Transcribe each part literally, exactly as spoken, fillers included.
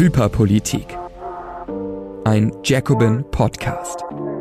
Hyperpolitik. Ein Jacobin Podcast.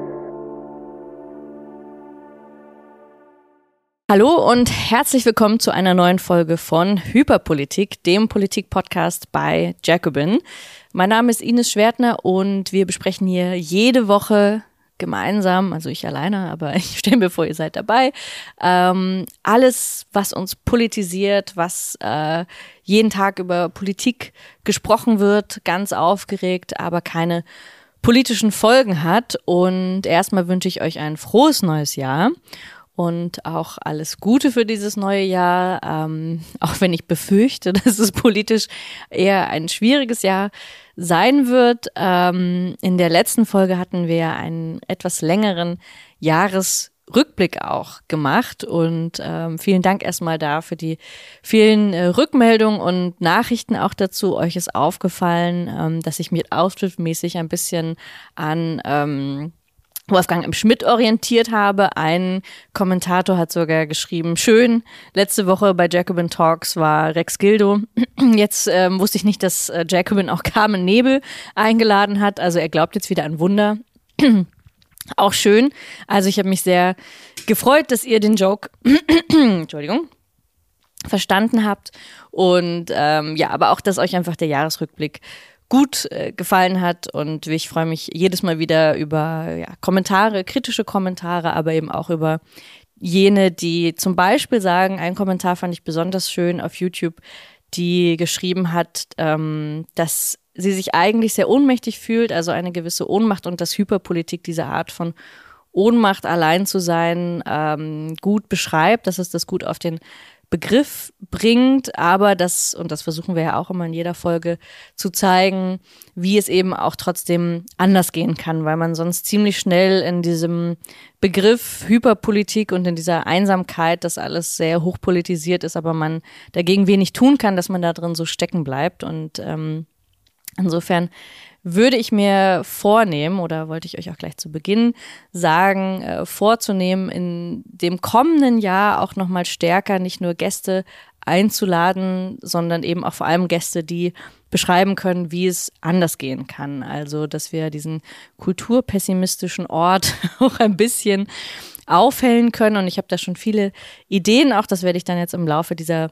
Hallo und herzlich willkommen zu einer neuen Folge von Hyperpolitik, dem Politik-Podcast bei Jacobin. Mein Name ist Ines Schwertner und wir besprechen hier jede Woche gemeinsam, also ich alleine, aber ich stelle mir vor, ihr seid dabei, ähm, alles, was uns politisiert, was äh, jeden Tag über Politik gesprochen wird, ganz aufgeregt, aber keine politischen Folgen hat. Und erstmal wünsche ich euch ein frohes neues Jahr. Und auch alles Gute für dieses neue Jahr, ähm, auch wenn ich befürchte, dass es politisch eher ein schwieriges Jahr sein wird. Ähm, in der letzten Folge hatten wir einen etwas längeren Jahresrückblick auch gemacht und ähm, vielen Dank erstmal da für die vielen äh, Rückmeldungen und Nachrichten auch dazu. Euch ist aufgefallen, ähm, dass ich mich outfitmäßig ein bisschen an ähm, Wolfgang M. Schmidt orientiert habe. Ein Kommentator hat sogar geschrieben, schön, letzte Woche bei Jacobin Talks war Rex Gildo. Jetzt ähm, wusste ich nicht, dass äh, Jacobin auch Carmen Nebel eingeladen hat. Also er glaubt jetzt wieder an Wunder. Auch schön. Also ich habe mich sehr gefreut, dass ihr den Joke, Entschuldigung, verstanden habt. Und ähm, ja, aber auch, dass euch einfach der Jahresrückblick gut äh, gefallen hat und ich freue mich jedes Mal wieder über ja, Kommentare, kritische Kommentare, aber eben auch über jene, die zum Beispiel sagen, ein Kommentar fand ich besonders schön auf YouTube, die geschrieben hat, ähm, dass sie sich eigentlich sehr ohnmächtig fühlt, also eine gewisse Ohnmacht und dass Hyperpolitik diese Art von Ohnmacht, allein zu sein, ähm, gut beschreibt, dass es das gut auf den Begriff bringt, aber das, und das versuchen wir ja auch immer in jeder Folge zu zeigen, wie es eben auch trotzdem anders gehen kann, weil man sonst ziemlich schnell in diesem Begriff Hyperpolitik und in dieser Einsamkeit, dass alles sehr hochpolitisiert ist, aber man dagegen wenig tun kann, dass man da drin so stecken bleibt und ähm, insofern würde ich mir vornehmen, oder wollte ich euch auch gleich zu Beginn sagen, äh, vorzunehmen, in dem kommenden Jahr auch nochmal stärker nicht nur Gäste einzuladen, sondern eben auch vor allem Gäste, die beschreiben können, wie es anders gehen kann. Also, dass wir diesen kulturpessimistischen Ort auch ein bisschen aufhellen können. Und ich habe da schon viele Ideen, auch das werde ich dann jetzt im Laufe dieser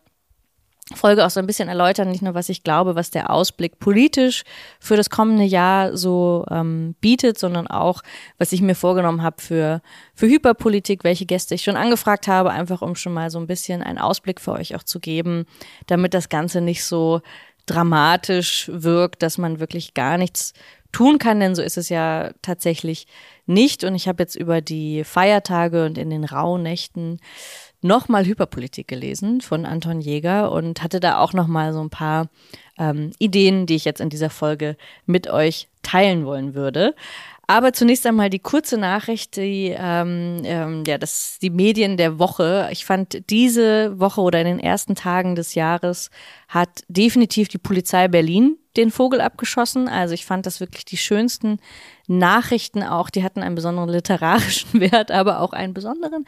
Folge auch so ein bisschen erläutern, nicht nur, was ich glaube, was der Ausblick politisch für das kommende Jahr so ähm, bietet, sondern auch, was ich mir vorgenommen habe für für Hyperpolitik, welche Gäste ich schon angefragt habe, einfach um schon mal so ein bisschen einen Ausblick für euch auch zu geben, damit das Ganze nicht so dramatisch wirkt, dass man wirklich gar nichts tun kann, denn so ist es ja tatsächlich nicht. Und ich habe jetzt über die Feiertage und in den Rauhnächten nochmal Hyperpolitik gelesen von Anton Jäger und hatte da auch nochmal so ein paar ähm, Ideen, die ich jetzt in dieser Folge mit euch teilen wollen würde. Aber zunächst einmal die kurze Nachricht, die, ähm, ähm, ja, das die Medien der Woche. Ich fand, diese Woche oder in den ersten Tagen des Jahres hat definitiv die Polizei Berlin den Vogel abgeschossen. Also ich fand das wirklich die schönsten Nachrichten auch. Die hatten einen besonderen literarischen Wert, aber auch einen besonderen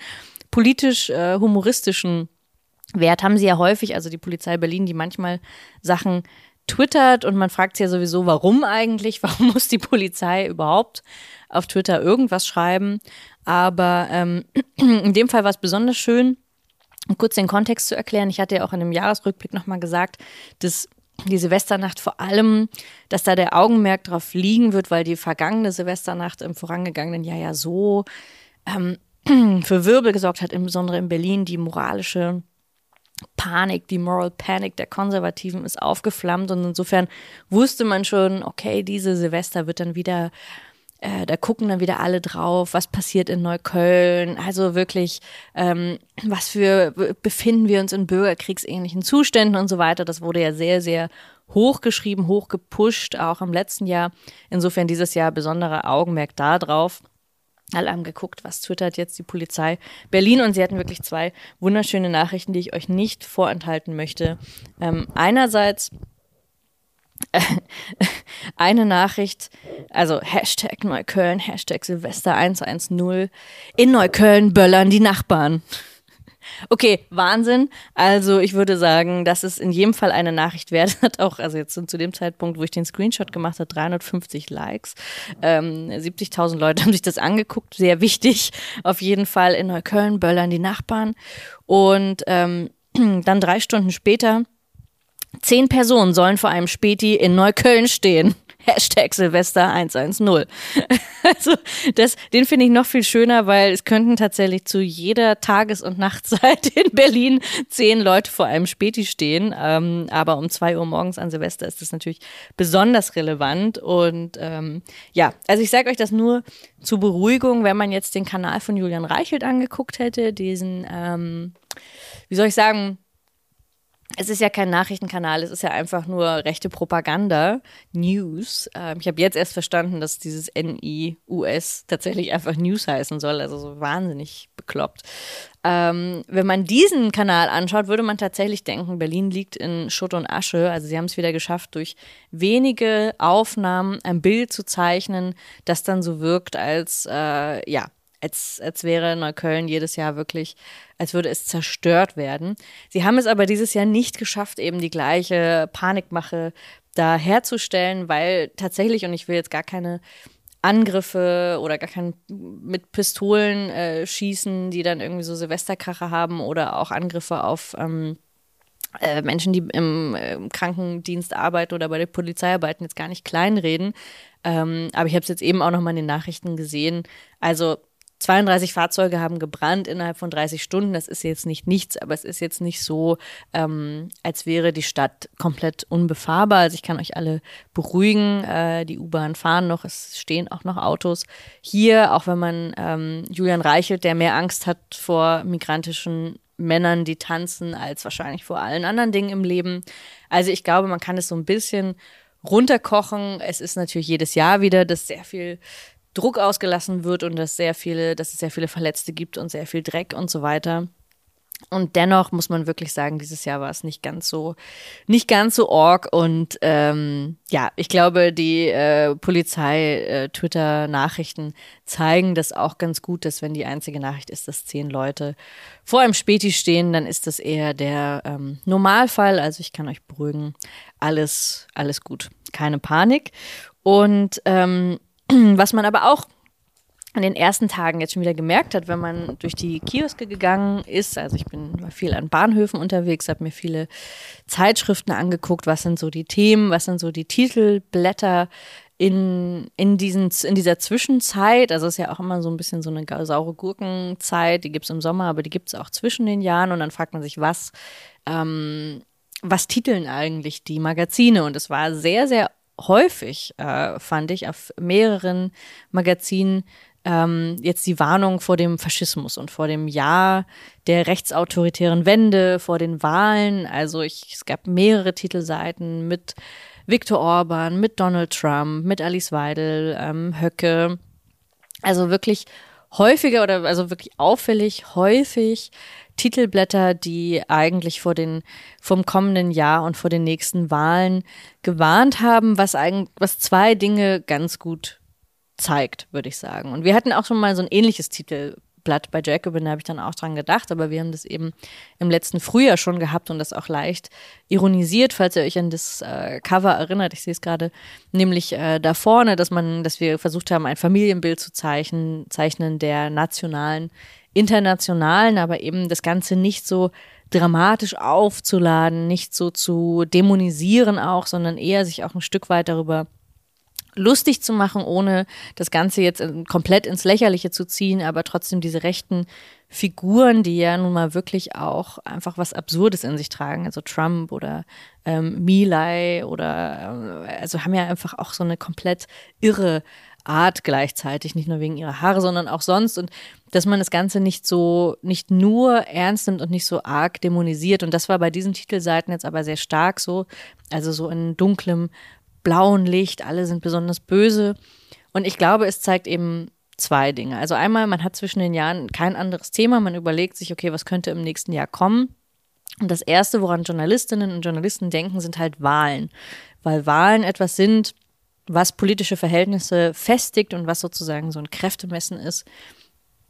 politisch-humoristischen äh, Wert haben sie ja häufig, also die Polizei Berlin, die manchmal Sachen twittert und man fragt sich ja sowieso, warum eigentlich, warum muss die Polizei überhaupt auf Twitter irgendwas schreiben, aber ähm, in dem Fall war es besonders schön, um kurz den Kontext zu erklären. Ich hatte ja auch in dem Jahresrückblick nochmal gesagt, dass die Silvesternacht vor allem, dass da der Augenmerk drauf liegen wird, weil die vergangene Silvesternacht im vorangegangenen Jahr ja so ähm, für Wirbel gesorgt hat, insbesondere in Berlin. Die moralische Panik, die Moral Panic der Konservativen ist aufgeflammt und insofern wusste man schon, okay, diese Silvester wird dann wieder, äh, da gucken dann wieder alle drauf, was passiert in Neukölln, also wirklich, ähm, was für, befinden wir uns in bürgerkriegsähnlichen Zuständen und so weiter. Das wurde ja sehr, sehr hochgeschrieben, hochgepusht, auch im letzten Jahr. Insofern dieses Jahr besonderer Augenmerk da drauf. Alle haben geguckt, was twittert jetzt die Polizei Berlin und sie hatten wirklich zwei wunderschöne Nachrichten, die ich euch nicht vorenthalten möchte. Ähm, einerseits äh, eine Nachricht, also Hashtag Neukölln, Hashtag Silvester eins eins null, in Neukölln böllern die Nachbarn. Okay, Wahnsinn. Also ich würde sagen, das ist in jedem Fall eine Nachricht wert. Hat auch, also jetzt zu dem Zeitpunkt, wo ich den Screenshot gemacht habe, dreihundertfünfzig Likes. Ähm, siebzigtausend Leute haben sich das angeguckt. Sehr wichtig. Auf jeden Fall in Neukölln böllern die Nachbarn. Und ähm, dann drei Stunden später, zehn Personen sollen vor einem Späti in Neukölln stehen. Hashtag Silvester hundertzehn. Also das, den finde ich noch viel schöner, weil es könnten tatsächlich zu jeder Tages- und Nachtzeit in Berlin zehn Leute vor einem Späti stehen. Ähm, aber um zwei Uhr morgens an Silvester ist das natürlich besonders relevant. Und ähm, ja, also ich sage euch das nur zur Beruhigung, wenn man jetzt den Kanal von Julian Reichelt angeguckt hätte, diesen, ähm, wie soll ich sagen, es ist ja kein Nachrichtenkanal, es ist ja einfach nur rechte Propaganda, News. Ähm, ich habe jetzt erst verstanden, dass dieses N I U S tatsächlich einfach News heißen soll, also so wahnsinnig bekloppt. Ähm, wenn man diesen Kanal anschaut, würde man tatsächlich denken, Berlin liegt in Schutt und Asche. Also sie haben es wieder geschafft, durch wenige Aufnahmen ein Bild zu zeichnen, das dann so wirkt, als, äh, ja, Als, als wäre Neukölln jedes Jahr wirklich, als würde es zerstört werden. Sie haben es aber dieses Jahr nicht geschafft, eben die gleiche Panikmache da herzustellen, weil tatsächlich, und ich will jetzt gar keine Angriffe oder gar kein mit Pistolen äh, schießen, die dann irgendwie so Silvesterkracher haben oder auch Angriffe auf ähm, äh, Menschen, die im, äh, im Krankendienst arbeiten oder bei der Polizei arbeiten, jetzt gar nicht kleinreden. Ähm, aber ich habe es jetzt eben auch noch mal in den Nachrichten gesehen. Also zweiunddreißig Fahrzeuge haben gebrannt innerhalb von dreißig Stunden. Das ist jetzt nicht nichts, aber es ist jetzt nicht so, ähm, als wäre die Stadt komplett unbefahrbar. Also ich kann euch alle beruhigen. Äh, die U-Bahn fahren noch, es stehen auch noch Autos hier, auch wenn man ähm, Julian Reichelt, der mehr Angst hat vor migrantischen Männern, die tanzen, als wahrscheinlich vor allen anderen Dingen im Leben. Also ich glaube, man kann es so ein bisschen runterkochen. Es ist natürlich jedes Jahr wieder, dass sehr viel Druck ausgelassen wird und dass sehr viele, dass es sehr viele Verletzte gibt und sehr viel Dreck und so weiter. Und dennoch muss man wirklich sagen, dieses Jahr war es nicht ganz so, nicht ganz so org. Und ähm, ja, ich glaube, die äh, Polizei-Twitter-Nachrichten zeigen das auch ganz gut, dass wenn die einzige Nachricht ist, dass zehn Leute vor einem Späti stehen, dann ist das eher der ähm, Normalfall. Also ich kann euch beruhigen, alles, alles gut, keine Panik. Und ähm, was man aber auch an den ersten Tagen jetzt schon wieder gemerkt hat, wenn man durch die Kioske gegangen ist, also ich bin war viel an Bahnhöfen unterwegs, habe mir viele Zeitschriften angeguckt, was sind so die Themen, was sind so die Titelblätter in, in, diesen, in dieser Zwischenzeit. Also es ist ja auch immer so ein bisschen so eine saure Gurkenzeit, die gibt es im Sommer, aber die gibt es auch zwischen den Jahren und dann fragt man sich, was, ähm, was titeln eigentlich die Magazine? Und es war sehr, sehr häufig, äh, fand ich, auf mehreren Magazinen ähm, jetzt die Warnung vor dem Faschismus und vor dem Jahr der rechtsautoritären Wende, vor den Wahlen. Also ich, es gab mehrere Titelseiten mit Viktor Orban, mit Donald Trump, mit Alice Weidel, ähm, Höcke. Also wirklich häufiger oder also wirklich auffällig häufig Titelblätter, die eigentlich vor den, vom kommenden Jahr und vor den nächsten Wahlen gewarnt haben, was eigentlich, was zwei Dinge ganz gut zeigt, würde ich sagen. Und wir hatten auch schon mal so ein ähnliches Titelblatt bei Jacobin, da habe ich dann auch dran gedacht, aber wir haben das eben im letzten Frühjahr schon gehabt und das auch leicht ironisiert, falls ihr euch an das äh, Cover erinnert. Ich sehe es gerade, nämlich äh, da vorne, dass man, dass wir versucht haben, ein Familienbild zu zeichnen, zeichnen der nationalen, internationalen, aber eben das Ganze nicht so dramatisch aufzuladen, nicht so zu dämonisieren auch, sondern eher sich auch ein Stück weit darüber lustig zu machen, ohne das Ganze jetzt komplett ins Lächerliche zu ziehen, aber trotzdem diese rechten Figuren, die ja nun mal wirklich auch einfach was Absurdes in sich tragen, also Trump oder ähm, Milei oder äh, also haben ja einfach auch so eine komplett irre Art gleichzeitig, nicht nur wegen ihrer Haare, sondern auch sonst und dass man das Ganze nicht so, nicht nur ernst nimmt und nicht so arg dämonisiert und das war bei diesen Titelseiten jetzt aber sehr stark so, also so in dunklem blauen Licht, alle sind besonders böse und ich glaube, es zeigt eben zwei Dinge. Also einmal, man hat zwischen den Jahren kein anderes Thema, man überlegt sich, okay, was könnte im nächsten Jahr kommen und das Erste, woran Journalistinnen und Journalisten denken, sind halt Wahlen, weil Wahlen etwas sind, was politische Verhältnisse festigt und was sozusagen so ein Kräftemessen ist,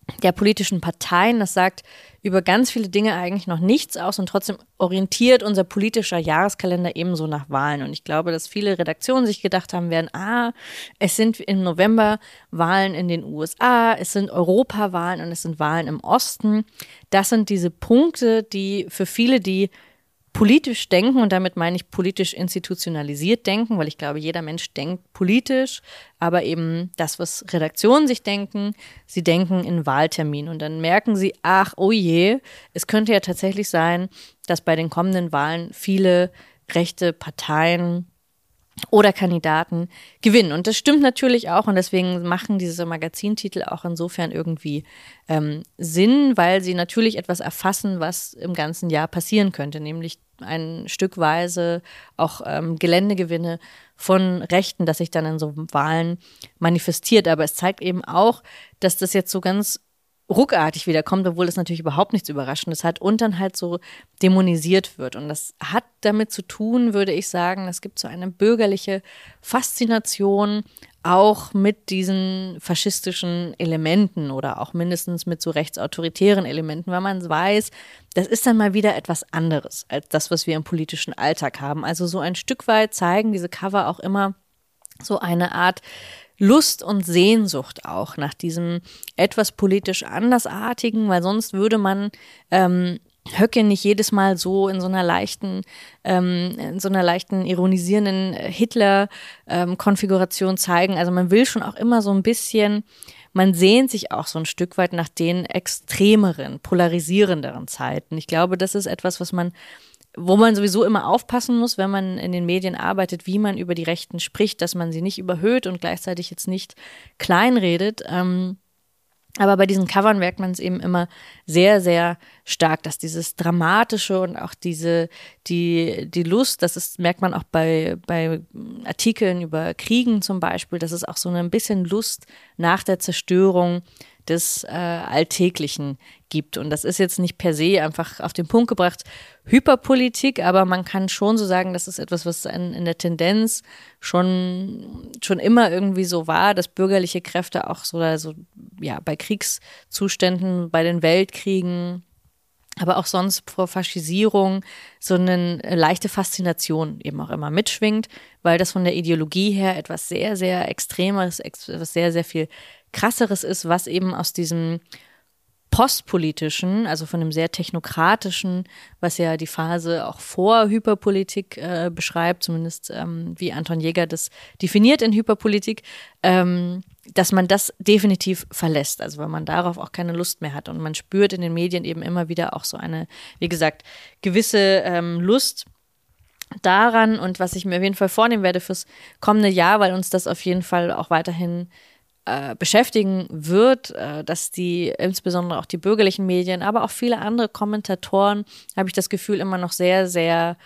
der politischen Parteien. Das sagt über ganz viele Dinge eigentlich noch nichts aus und trotzdem orientiert unser politischer Jahreskalender ebenso nach Wahlen. Und ich glaube, dass viele Redaktionen sich gedacht haben werden, ah, es sind im November Wahlen in den U S A, es sind Europawahlen und es sind Wahlen im Osten. Das sind diese Punkte, die für viele, die politisch denken, und damit meine ich politisch institutionalisiert denken, weil ich glaube, jeder Mensch denkt politisch, aber eben das, was Redaktionen sich denken, sie denken in Wahlterminen und dann merken sie, ach, oh je, es könnte ja tatsächlich sein, dass bei den kommenden Wahlen viele rechte Parteien oder Kandidaten gewinnen. Und das stimmt natürlich auch und deswegen machen diese Magazintitel auch insofern irgendwie ähm, Sinn, weil sie natürlich etwas erfassen, was im ganzen Jahr passieren könnte, nämlich ein Stückweise auch ähm, Geländegewinne von Rechten, das sich dann in so Wahlen manifestiert. Aber es zeigt eben auch, dass das jetzt so ganz ruckartig wiederkommt, obwohl das natürlich überhaupt nichts Überraschendes hat und dann halt so dämonisiert wird. Und das hat damit zu tun, würde ich sagen, es gibt so eine bürgerliche Faszination auch mit diesen faschistischen Elementen oder auch mindestens mit so rechtsautoritären Elementen, weil man weiß, das ist dann mal wieder etwas anderes als das, was wir im politischen Alltag haben. Also so ein Stück weit zeigen diese Cover auch immer so eine Art Lust und Sehnsucht auch nach diesem etwas politisch Andersartigen, weil sonst würde man ähm, Höcke nicht jedes Mal so in so einer leichten, ähm, in so einer leichten ironisierenden Hitler-Konfiguration ähm, zeigen. Also man will schon auch immer so ein bisschen, man sehnt sich auch so ein Stück weit nach den extremeren, polarisierenderen Zeiten. Ich glaube, das ist etwas, was man wo man sowieso immer aufpassen muss, wenn man in den Medien arbeitet, wie man über die Rechten spricht, dass man sie nicht überhöht und gleichzeitig jetzt nicht kleinredet. Ähm, aber bei diesen Covern merkt man es eben immer sehr, sehr stark, dass dieses Dramatische und auch diese, die, die Lust, das ist, merkt man auch bei, bei Artikeln über Kriegen zum Beispiel, dass es auch so ein bisschen Lust nach der Zerstörung des äh, Alltäglichen gibt. Und das ist jetzt nicht per se einfach auf den Punkt gebracht Hyperpolitik, aber man kann schon so sagen, das ist etwas, was in, in der Tendenz schon, schon immer irgendwie so war, dass bürgerliche Kräfte auch so, so ja, bei Kriegszuständen, bei den Weltkriegen, aber auch sonst vor Faschisierung so eine leichte Faszination eben auch immer mitschwingt, weil das von der Ideologie her etwas sehr, sehr Extremes, etwas sehr, sehr viel Krasseres ist, was eben aus diesem postpolitischen, also von dem sehr technokratischen, was ja die Phase auch vor Hyperpolitik äh, beschreibt, zumindest ähm, wie Anton Jäger das definiert in Hyperpolitik, ähm, dass man das definitiv verlässt, also weil man darauf auch keine Lust mehr hat und man spürt in den Medien eben immer wieder auch so eine, wie gesagt, gewisse ähm, Lust daran und was ich mir auf jeden Fall vornehmen werde fürs kommende Jahr, weil uns das auf jeden Fall auch weiterhin beschäftigen wird, dass die, insbesondere auch die bürgerlichen Medien, aber auch viele andere Kommentatoren, habe ich das Gefühl, immer noch sehr, sehr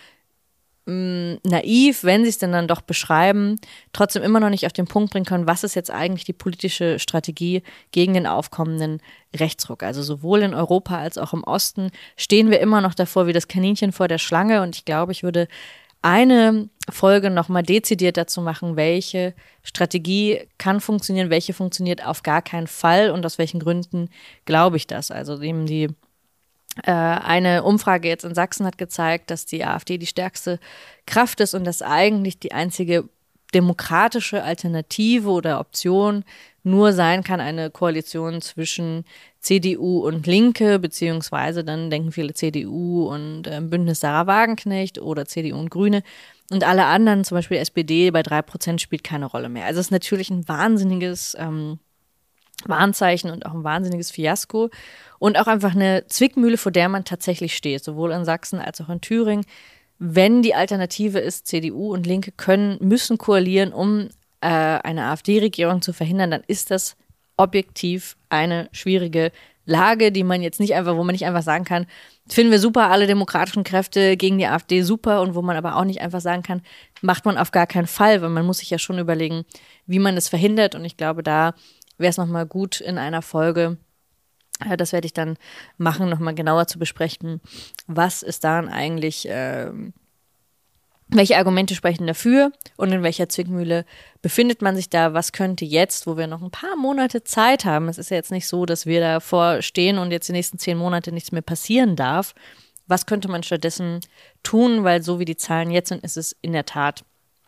mh, naiv, wenn sie es denn dann doch beschreiben, trotzdem immer noch nicht auf den Punkt bringen können, was ist jetzt eigentlich die politische Strategie gegen den aufkommenden Rechtsruck. Also sowohl in Europa als auch im Osten stehen wir immer noch davor wie das Kaninchen vor der Schlange und ich glaube, ich würde eine Folge nochmal dezidiert dazu machen, welche Strategie kann funktionieren, welche funktioniert auf gar keinen Fall und aus welchen Gründen glaube ich das. Also eben die äh, eine Umfrage jetzt in Sachsen hat gezeigt, dass die AfD die stärkste Kraft ist und dass eigentlich die einzige demokratische Alternative oder Option nur sein kann, eine Koalition zwischen C D U und Linke, beziehungsweise dann denken viele C D U und äh, Bündnis Sarah Wagenknecht oder C D U und Grüne und alle anderen, zum Beispiel S P D bei drei Prozent spielt keine Rolle mehr. Also es ist natürlich ein wahnsinniges ähm, Warnzeichen und auch ein wahnsinniges Fiasko und auch einfach eine Zwickmühle, vor der man tatsächlich steht, sowohl in Sachsen als auch in Thüringen. Wenn die Alternative ist, C D U und Linke können, müssen koalieren, um äh, eine AfD-Regierung zu verhindern, dann ist das objektiv eine schwierige Lage, die man jetzt nicht einfach, wo man nicht einfach sagen kann, finden wir super, alle demokratischen Kräfte gegen die AfD super und wo man aber auch nicht einfach sagen kann, macht man auf gar keinen Fall, weil man muss sich ja schon überlegen, wie man es verhindert und ich glaube, da wäre es nochmal gut in einer Folge, das werde ich dann machen, nochmal genauer zu besprechen, was ist daran eigentlich, äh, welche Argumente sprechen dafür und in welcher Zwickmühle befindet man sich da? Was könnte jetzt, wo wir noch ein paar Monate Zeit haben, es ist ja jetzt nicht so, dass wir davor stehen und jetzt die nächsten zehn Monate nichts mehr passieren darf, was könnte man stattdessen tun? Weil so wie die Zahlen jetzt sind, ist es in der Tat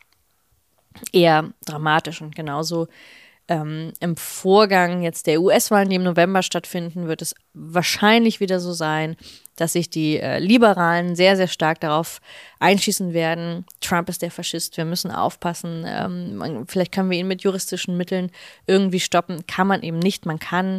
eher dramatisch und genauso ähm, im Vorgang jetzt der U S-Wahlen, die im November stattfinden, wird es wahrscheinlich wieder so sein, dass sich die äh, Liberalen sehr, sehr stark darauf einschießen werden. Trump ist der Faschist, wir müssen aufpassen. Ähm, man, vielleicht können wir ihn mit juristischen Mitteln irgendwie stoppen. Kann man eben nicht. Man kann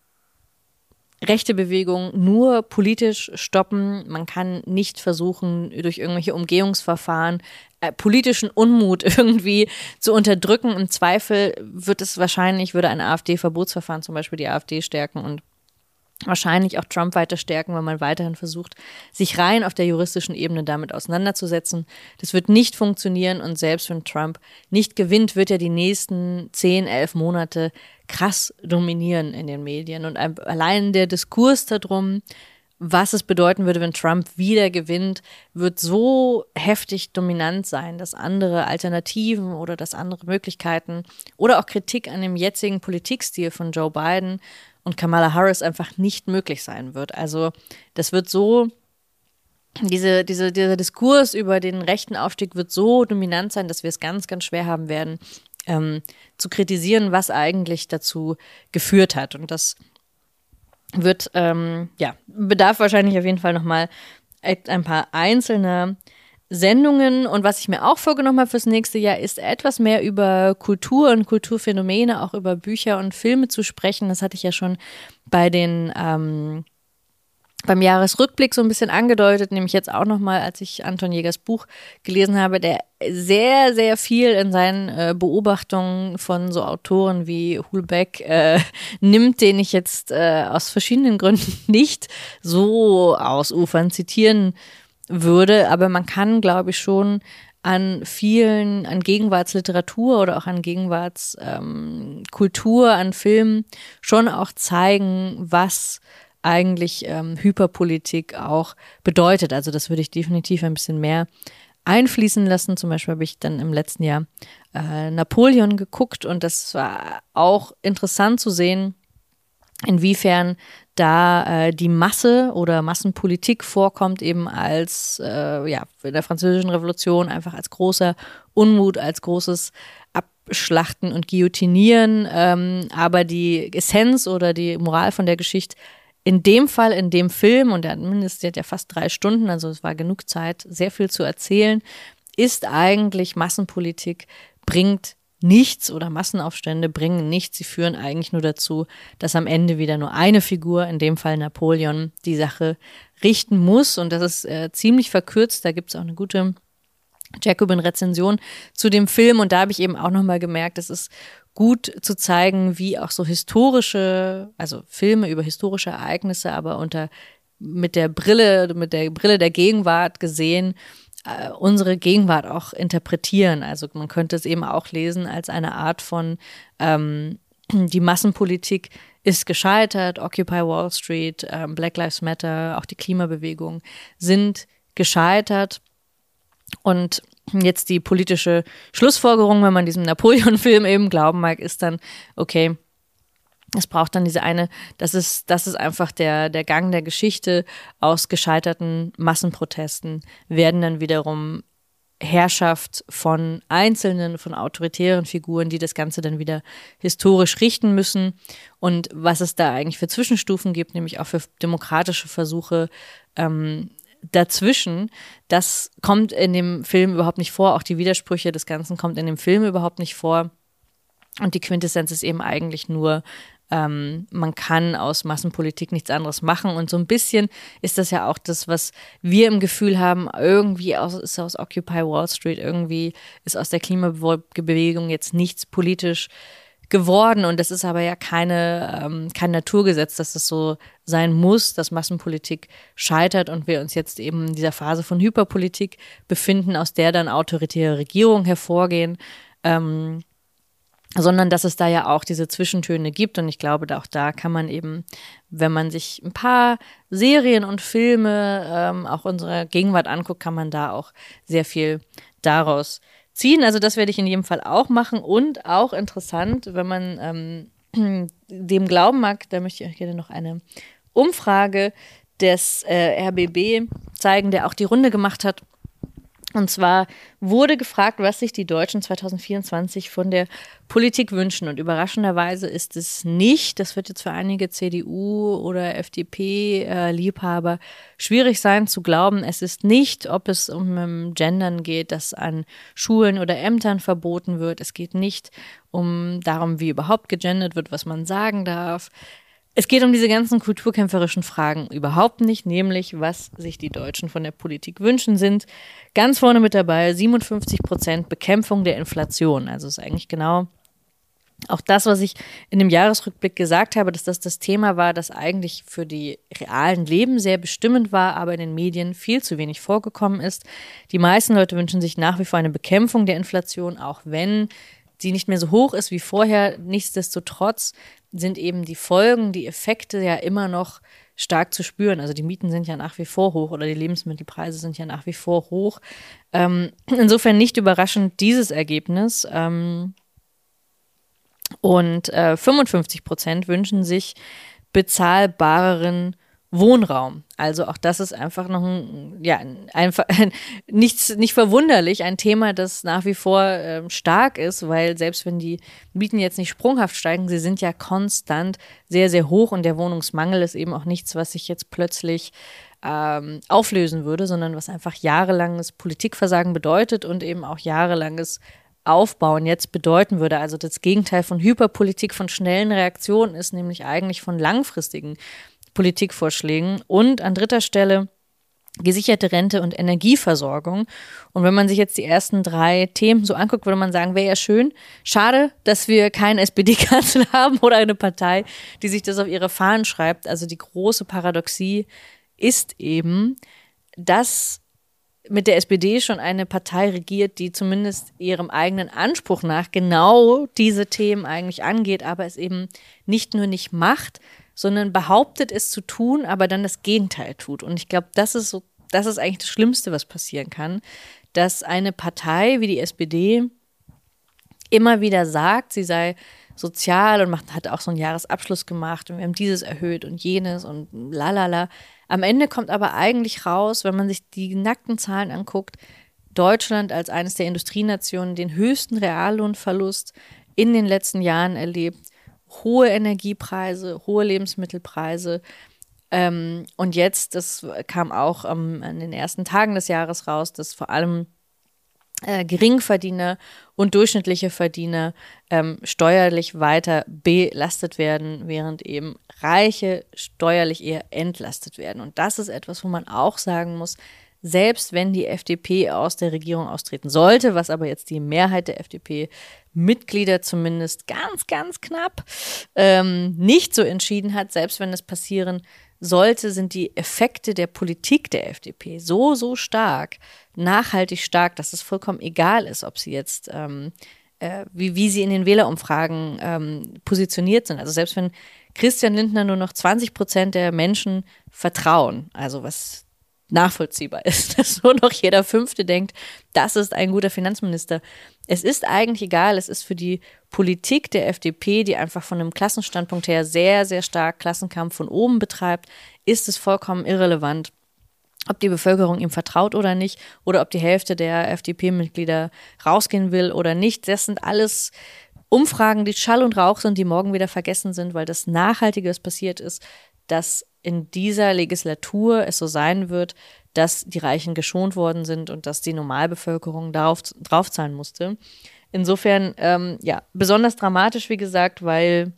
rechte Bewegungen nur politisch stoppen. Man kann nicht versuchen, durch irgendwelche Umgehungsverfahren äh, politischen Unmut irgendwie zu unterdrücken. Im Zweifel wird es wahrscheinlich, würde ein AfD-Verbotsverfahren zum Beispiel die AfD stärken und wahrscheinlich auch Trump weiter stärken, weil man weiterhin versucht, sich rein auf der juristischen Ebene damit auseinanderzusetzen. Das wird nicht funktionieren und selbst wenn Trump nicht gewinnt, wird er die nächsten zehn, elf Monate krass dominieren in den Medien. Und allein der Diskurs darum, was es bedeuten würde, wenn Trump wieder gewinnt, wird so heftig dominant sein, dass andere Alternativen oder dass andere Möglichkeiten oder auch Kritik an dem jetzigen Politikstil von Joe Biden und Kamala Harris einfach nicht möglich sein wird. Also das wird so, diese, diese, dieser Diskurs über den rechten Aufstieg wird so dominant sein, dass wir es ganz, ganz schwer haben werden, ähm, zu kritisieren, was eigentlich dazu geführt hat. Und das wird, ähm, ja, bedarf wahrscheinlich auf jeden Fall nochmal ein paar einzelne Sendungen. Und was ich mir auch vorgenommen habe fürs nächste Jahr, ist etwas mehr über Kultur und Kulturphänomene, auch über Bücher und Filme zu sprechen. Das hatte ich ja schon bei den ähm, beim Jahresrückblick so ein bisschen angedeutet, nämlich jetzt auch nochmal, als ich Anton Jägers Buch gelesen habe, der sehr, sehr viel in seinen äh, Beobachtungen von so Autoren wie Houellebecq äh, nimmt, den ich jetzt äh, aus verschiedenen Gründen nicht so ausufern zitieren würde, aber man kann, glaube ich, schon an vielen, an Gegenwartsliteratur oder auch an Gegenwartskultur, ähm, an Filmen schon auch zeigen, was eigentlich ähm, Hyperpolitik auch bedeutet. Also das würde ich definitiv ein bisschen mehr einfließen lassen. Zum Beispiel habe ich dann im letzten Jahr äh, Napoleon geguckt und das war auch interessant zu sehen, inwiefern da äh, die Masse oder Massenpolitik vorkommt, eben als, äh, ja, in der Französischen Revolution einfach als großer Unmut, als großes Abschlachten und Guillotinieren, ähm, aber die Essenz oder die Moral von der Geschichte in dem Fall, in dem Film, und der hat mindestens der hat ja fast drei Stunden, also es war genug Zeit, sehr viel zu erzählen, ist eigentlich Massenpolitik, bringt nichts oder Massenaufstände bringen nichts. Sie führen eigentlich nur dazu, dass am Ende wieder nur eine Figur, in dem Fall Napoleon, die Sache richten muss. Und das ist äh, ziemlich verkürzt. Da gibt es auch eine gute Jacobin-Rezension zu dem Film. Und da habe ich eben auch nochmal gemerkt, es ist gut zu zeigen, wie auch so historische, also Filme über historische Ereignisse, aber unter mit der Brille, mit der Brille der Gegenwart gesehen, äh, unsere Gegenwart auch interpretieren. Also man könnte es eben auch lesen als eine Art von ähm, die Massenpolitik ist gescheitert, Occupy Wall Street, ähm, Black Lives Matter, auch die Klimabewegung sind gescheitert. Und jetzt die politische Schlussfolgerung, wenn man diesem Napoleon-Film eben glauben mag, ist dann, okay, es braucht dann diese eine, das ist, das ist einfach der, der Gang der Geschichte. Aus gescheiterten Massenprotesten werden dann wiederum Herrschaft von Einzelnen, von autoritären Figuren, die das Ganze dann wieder historisch richten müssen. Und was es da eigentlich für Zwischenstufen gibt, nämlich auch für demokratische Versuche, ähm, dazwischen, das kommt in dem Film überhaupt nicht vor. Auch die Widersprüche des Ganzen kommt in dem Film überhaupt nicht vor. Und die Quintessenz ist eben eigentlich nur, ähm, man kann aus Massenpolitik nichts anderes machen. Und so ein bisschen ist das ja auch das, was wir im Gefühl haben, irgendwie aus, ist aus Occupy Wall Street, irgendwie ist aus der Klimabewegung jetzt nichts politisch geworden. Und das ist aber ja keine, ähm, kein Naturgesetz, dass das so sein muss, dass Massenpolitik scheitert und wir uns jetzt eben in dieser Phase von Hyperpolitik befinden, aus der dann autoritäre Regierungen hervorgehen. Ähm, sondern dass es da ja auch diese Zwischentöne gibt. Und ich glaube, auch da kann man eben, wenn man sich ein paar Serien und Filme ähm, auch unserer Gegenwart anguckt, kann man da auch sehr viel daraus ziehen. Also das werde ich in jedem Fall auch machen. Und auch interessant, wenn man ähm, dem glauben mag, da möchte ich euch gerne noch eine Umfrage des äh, R B B zeigen, der auch die Runde gemacht hat. Und zwar wurde gefragt, was sich die Deutschen zwanzig vierundzwanzig von der Politik wünschen. Und überraschenderweise ist es nicht, das wird jetzt für einige C D U- oder F D P-Liebhaber schwierig sein zu glauben, es ist nicht, ob es um um Gendern geht, das an Schulen oder Ämtern verboten wird. Es geht nicht um darum, wie überhaupt gegendert wird, was man sagen darf. Es geht um diese ganzen kulturkämpferischen Fragen überhaupt nicht, nämlich was sich die Deutschen von der Politik wünschen, sind ganz vorne mit dabei siebenundfünfzig Prozent Bekämpfung der Inflation. Also ist eigentlich genau auch das, was ich in dem Jahresrückblick gesagt habe, dass das das Thema war, das eigentlich für die realen Leben sehr bestimmend war, aber in den Medien viel zu wenig vorgekommen ist. Die meisten Leute wünschen sich nach wie vor eine Bekämpfung der Inflation, auch wenn sie nicht mehr so hoch ist wie vorher. Nichtsdestotrotz sind eben die Folgen, die Effekte ja immer noch stark zu spüren. Also die Mieten sind ja nach wie vor hoch oder die Lebensmittelpreise sind ja nach wie vor hoch. Ähm, insofern nicht überraschend dieses Ergebnis. Ähm, und äh, fünfundfünfzig Prozent wünschen sich bezahlbareren Wohnraum. Also auch das ist einfach noch ein, ja, einfach nichts, nicht verwunderlich, ein Thema, das nach wie vor äh, stark ist, weil selbst wenn die Mieten jetzt nicht sprunghaft steigen, sie sind ja konstant sehr, sehr hoch und der Wohnungsmangel ist eben auch nichts, was sich jetzt plötzlich ähm, auflösen würde, sondern was einfach jahrelanges Politikversagen bedeutet und eben auch jahrelanges Aufbauen jetzt bedeuten würde. Also das Gegenteil von Hyperpolitik, von schnellen Reaktionen ist nämlich eigentlich von langfristigen Politikvorschlägen. Und an dritter Stelle gesicherte Rente und Energieversorgung. Und wenn man sich jetzt die ersten drei Themen so anguckt, würde man sagen, wäre ja schön. Schade, dass wir keinen S P D-Kanzler haben oder eine Partei, die sich das auf ihre Fahnen schreibt. Also die große Paradoxie ist eben, dass mit der S P D schon eine Partei regiert, die zumindest ihrem eigenen Anspruch nach genau diese Themen eigentlich angeht, aber es eben nicht nur nicht macht, sondern behauptet es zu tun, aber dann das Gegenteil tut. Und ich glaube, das ist so, das ist eigentlich das Schlimmste, was passieren kann, dass eine Partei wie die S P D immer wieder sagt, sie sei sozial und macht, hat auch so einen Jahresabschluss gemacht und wir haben dieses erhöht und jenes und lalala. Am Ende kommt aber eigentlich raus, wenn man sich die nackten Zahlen anguckt, Deutschland als eines der Industrienationen den höchsten Reallohnverlust in den letzten Jahren erlebt, hohe Energiepreise, hohe Lebensmittelpreise. Ähm, und jetzt, das kam auch ähm, an den ersten Tagen des Jahres raus, dass vor allem äh, Geringverdiener und durchschnittliche Verdiener ähm, steuerlich weiter belastet werden, während eben Reiche steuerlich eher entlastet werden. Und das ist etwas, wo man auch sagen muss, selbst wenn die F D P aus der Regierung austreten sollte, was aber jetzt die Mehrheit der F D P-Mitglieder zumindest ganz, ganz knapp ähm, nicht so entschieden hat, selbst wenn es passieren sollte, sind die Effekte der Politik der F D P so, so stark, nachhaltig stark, dass es vollkommen egal ist, ob sie jetzt, ähm, äh, wie, wie sie in den Wählerumfragen ähm, positioniert sind. Also selbst wenn Christian Lindner nur noch zwanzig Prozent der Menschen vertrauen, also was nachvollziehbar ist, dass nur noch jeder Fünfte denkt, das ist ein guter Finanzminister. Es ist eigentlich egal, es ist für die Politik der F D P, die einfach von einem Klassenstandpunkt her sehr, sehr stark Klassenkampf von oben betreibt, ist es vollkommen irrelevant, ob die Bevölkerung ihm vertraut oder nicht oder ob die Hälfte der F D P-Mitglieder rausgehen will oder nicht. Das sind alles Umfragen, die Schall und Rauch sind, die morgen wieder vergessen sind, weil das Nachhaltige, was passiert ist, dass in dieser Legislatur es so sein wird, dass die Reichen geschont worden sind und dass die Normalbevölkerung darauf draufzahlen musste. Insofern, ähm, ja, besonders dramatisch, wie gesagt, weil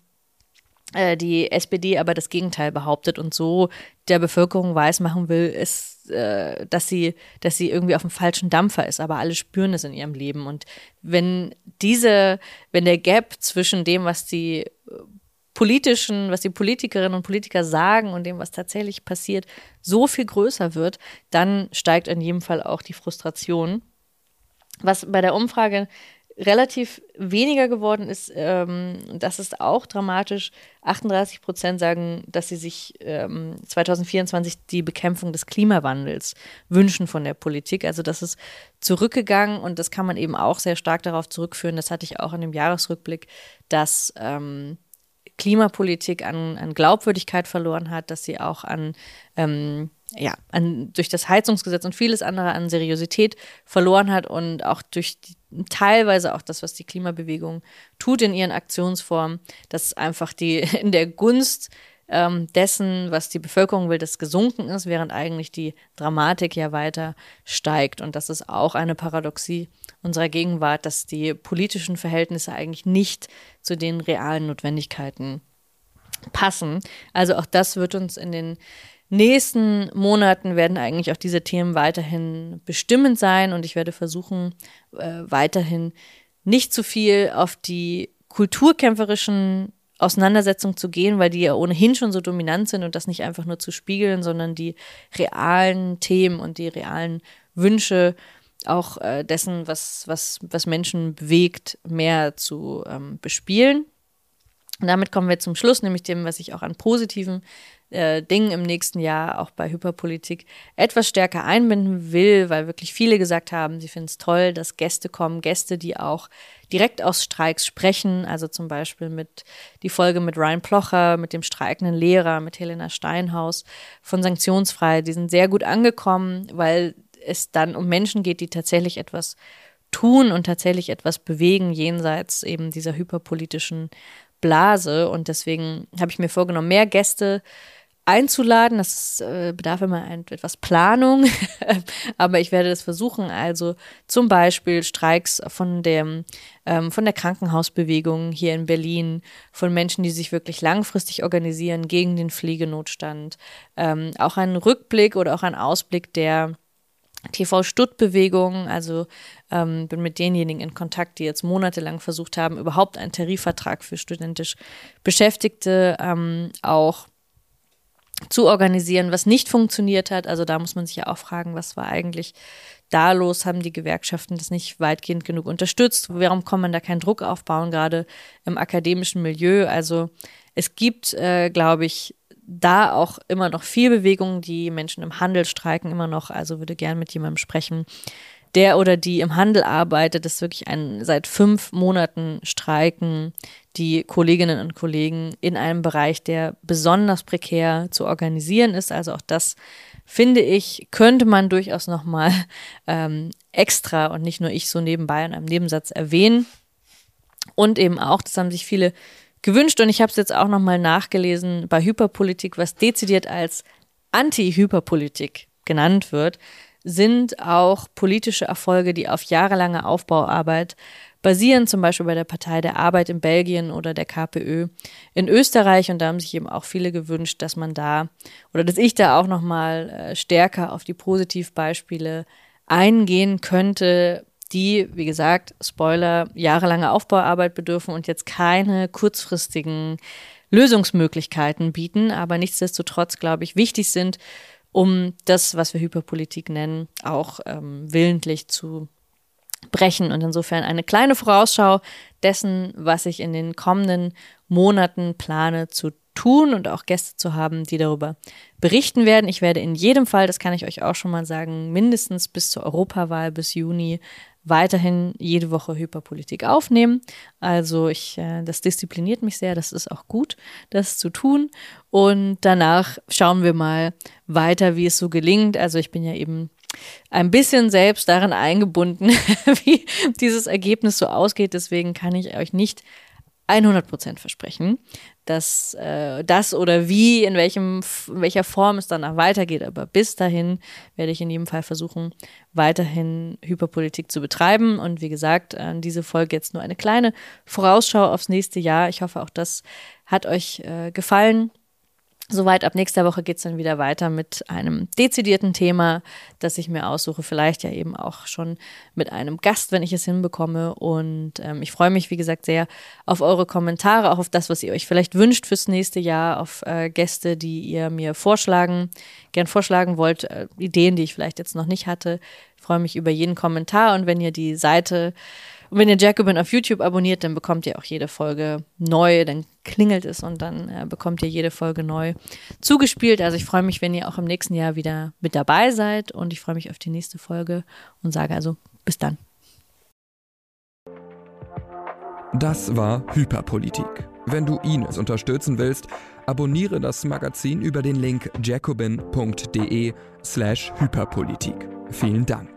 äh, die S P D aber das Gegenteil behauptet und so der Bevölkerung weismachen will, ist, äh, dass sie, dass sie irgendwie auf dem falschen Dampfer ist, aber alle spüren es in ihrem Leben. Und wenn diese, wenn der Gap zwischen dem, was die politischen, was die Politikerinnen und Politiker sagen und dem, was tatsächlich passiert, so viel größer wird, dann steigt in jedem Fall auch die Frustration. Was bei der Umfrage relativ weniger geworden ist, ähm, das ist auch dramatisch. achtunddreißig Prozent sagen, dass sie sich ähm, zwanzig vierundzwanzig die Bekämpfung des Klimawandels wünschen von der Politik. Also das ist zurückgegangen und das kann man eben auch sehr stark darauf zurückführen, das hatte ich auch in dem Jahresrückblick, dass ähm, Klimapolitik an, an Glaubwürdigkeit verloren hat, dass sie auch an ähm, ja, an, durch das Heizungsgesetz und vieles andere an Seriosität verloren hat und auch durch die, teilweise auch das, was die Klimabewegung tut in ihren Aktionsformen, dass einfach die in der Gunst ähm, dessen, was die Bevölkerung will, das gesunken ist, während eigentlich die Dramatik ja weiter steigt. Und das ist auch eine Paradoxie unserer Gegenwart, dass die politischen Verhältnisse eigentlich nicht zu den realen Notwendigkeiten passen. Also auch das wird uns in den nächsten Monaten werden eigentlich auch diese Themen weiterhin bestimmend sein und ich werde versuchen, äh, weiterhin nicht zu viel auf die kulturkämpferischen Auseinandersetzungen zu gehen, weil die ja ohnehin schon so dominant sind und das nicht einfach nur zu spiegeln, sondern die realen Themen und die realen Wünsche auch äh, dessen, was, was, was Menschen bewegt, mehr zu ähm, bespielen. Und damit kommen wir zum Schluss, nämlich dem, was ich auch an positiven äh, Dingen im nächsten Jahr auch bei Hyperpolitik etwas stärker einbinden will, weil wirklich viele gesagt haben, sie finden es toll, dass Gäste kommen, Gäste, die auch direkt aus Streiks sprechen, also zum Beispiel mit die Folge mit Ryan Plocher, mit dem streikenden Lehrer, mit Helena Steinhaus von Sanktionsfrei, die sind sehr gut angekommen, weil es dann um Menschen geht, die tatsächlich etwas tun und tatsächlich etwas bewegen, jenseits eben dieser hyperpolitischen Blase. Und deswegen habe ich mir vorgenommen, mehr Gäste einzuladen. Das äh, bedarf immer ein, etwas Planung, aber ich werde das versuchen. Also zum Beispiel Streiks von, dem, ähm, von der Krankenhausbewegung hier in Berlin, von Menschen, die sich wirklich langfristig organisieren gegen den Pflegenotstand. Ähm, auch ein Rückblick oder auch ein Ausblick der T V-Stutt-Bewegung, also ähm, bin mit denjenigen in Kontakt, die jetzt monatelang versucht haben, überhaupt einen Tarifvertrag für studentisch Beschäftigte ähm, auch zu organisieren, was nicht funktioniert hat. Also da muss man sich ja auch fragen, was war eigentlich da los? Haben die Gewerkschaften das nicht weitgehend genug unterstützt? Warum kann man da keinen Druck aufbauen, gerade im akademischen Milieu? Also es gibt, äh, glaube ich, da auch immer noch viel Bewegung, die Menschen im Handel streiken immer noch, also würde gern mit jemandem sprechen, der oder die im Handel arbeitet, das ist wirklich ein, seit fünf Monaten streiken die Kolleginnen und Kollegen in einem Bereich, der besonders prekär zu organisieren ist, also auch das, finde ich, könnte man durchaus nochmal ähm, extra und nicht nur ich so nebenbei in einem Nebensatz erwähnen und eben auch, das haben sich viele gewünscht und ich habe es jetzt auch nochmal nachgelesen bei Hyperpolitik, was dezidiert als Anti-Hyperpolitik genannt wird, sind auch politische Erfolge, die auf jahrelange Aufbauarbeit basieren, zum Beispiel bei der Partei der Arbeit in Belgien oder der KPÖ in Österreich und da haben sich eben auch viele gewünscht, dass man da oder dass ich da auch nochmal äh, stärker auf die Positivbeispiele eingehen könnte, die, wie gesagt, Spoiler, jahrelange Aufbauarbeit bedürfen und jetzt keine kurzfristigen Lösungsmöglichkeiten bieten, aber nichtsdestotrotz, glaube ich, wichtig sind, um das, was wir Hyperpolitik nennen, auch ähm, willentlich zu brechen. Und insofern eine kleine Vorausschau dessen, was ich in den kommenden Monaten plane zu tun und auch Gäste zu haben, die darüber berichten werden. Ich werde in jedem Fall, das kann ich euch auch schon mal sagen, mindestens bis zur Europawahl, bis Juni, weiterhin jede Woche Hyperpolitik aufnehmen. Also ich, äh, das diszipliniert mich sehr, das ist auch gut, das zu tun. Und danach schauen wir mal weiter, wie es so gelingt. Also ich bin ja eben ein bisschen selbst darin eingebunden, wie dieses Ergebnis so ausgeht. Deswegen kann ich euch nicht hundert Prozent versprechen, dass äh, das oder wie, in welchem, in welcher Form es danach weitergeht. Aber bis dahin werde ich in jedem Fall versuchen, weiterhin Hyperpolitik zu betreiben. Und wie gesagt, an diese Folge jetzt nur eine kleine Vorausschau aufs nächste Jahr. Ich hoffe, auch das hat euch äh, gefallen. Soweit, ab nächster Woche geht es dann wieder weiter mit einem dezidierten Thema, das ich mir aussuche, vielleicht ja eben auch schon mit einem Gast, wenn ich es hinbekomme. Und ähm, ich freue mich, wie gesagt, sehr auf eure Kommentare, auch auf das, was ihr euch vielleicht wünscht fürs nächste Jahr, auf äh, Gäste, die ihr mir vorschlagen, gern vorschlagen wollt, äh, Ideen, die ich vielleicht jetzt noch nicht hatte. Ich freue mich über jeden Kommentar und wenn ihr die Seite Und wenn ihr Jacobin auf YouTube abonniert, dann bekommt ihr auch jede Folge neu, dann klingelt es und dann äh, bekommt ihr jede Folge neu zugespielt. Also ich freue mich, wenn ihr auch im nächsten Jahr wieder mit dabei seid und ich freue mich auf die nächste Folge und sage also bis dann. Das war Hyperpolitik. Wenn du Ines unterstützen willst, abonniere das Magazin über den Link jacobin punkt de slash hyperpolitik. Vielen Dank.